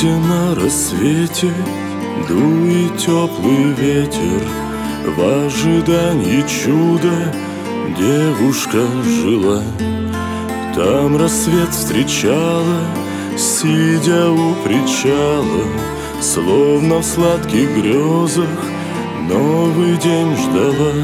Прежде на рассвете дует теплый ветер, в ожидании чуда девушка жила. Там рассвет встречала, сидя у причала, словно в сладких грезах новый день ждала.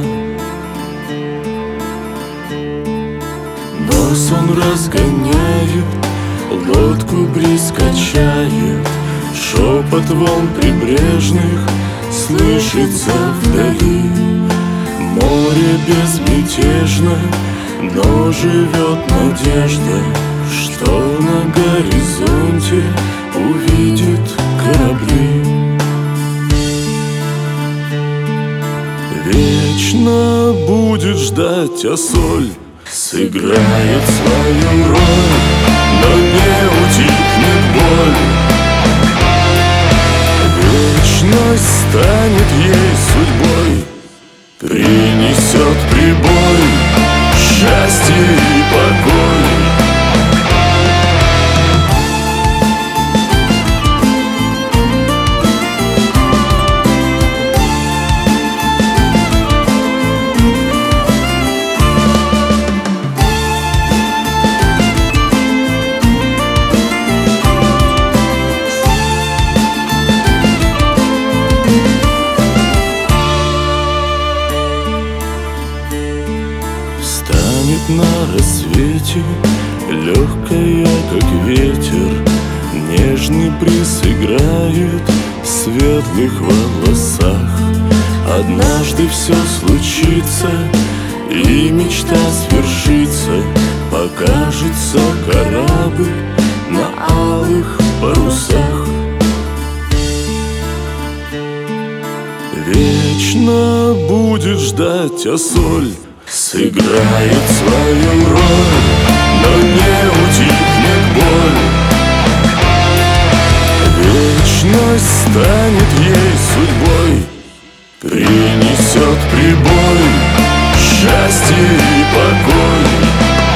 Но сон разгоняет, лодку бриз качает, шепот волн прибрежных слышится вдали. Море безмятежно, но живет надежда, что на горизонте увидит корабли. Вечно будет ждать, а соль сыграет свою роль, но не утихнет боль. Вечность станет ей судьбой, принесет прибой, счастье и покой. Станет на рассвете, легкая, как ветер, нежный бриз играет в светлых волосах. Однажды все случится, и мечта свершится, покажется корабль на алых парусах. Вечно будет ждать, а соль сыграет свою роль, но не утихнет боль. Вечность станет ей судьбой, принесет прибой, счастье и покой.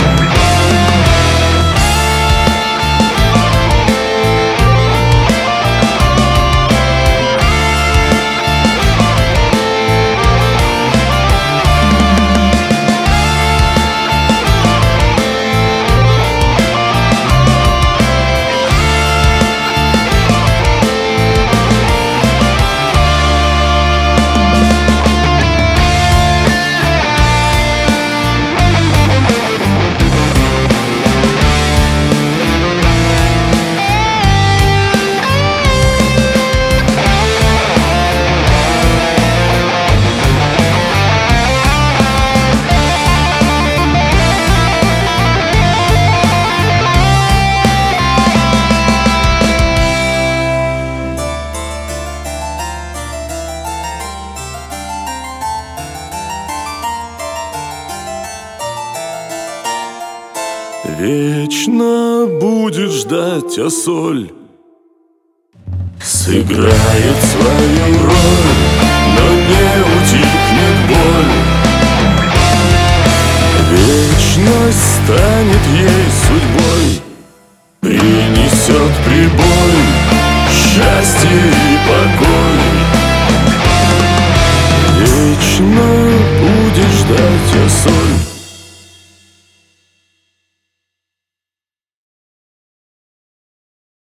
Вечно будет ждать, а соль сыграет свою роль, но не утихнет боль. Вечность станет ей судьбой, принесет прибой, счастье и покой. Вечно будет ждать, а соль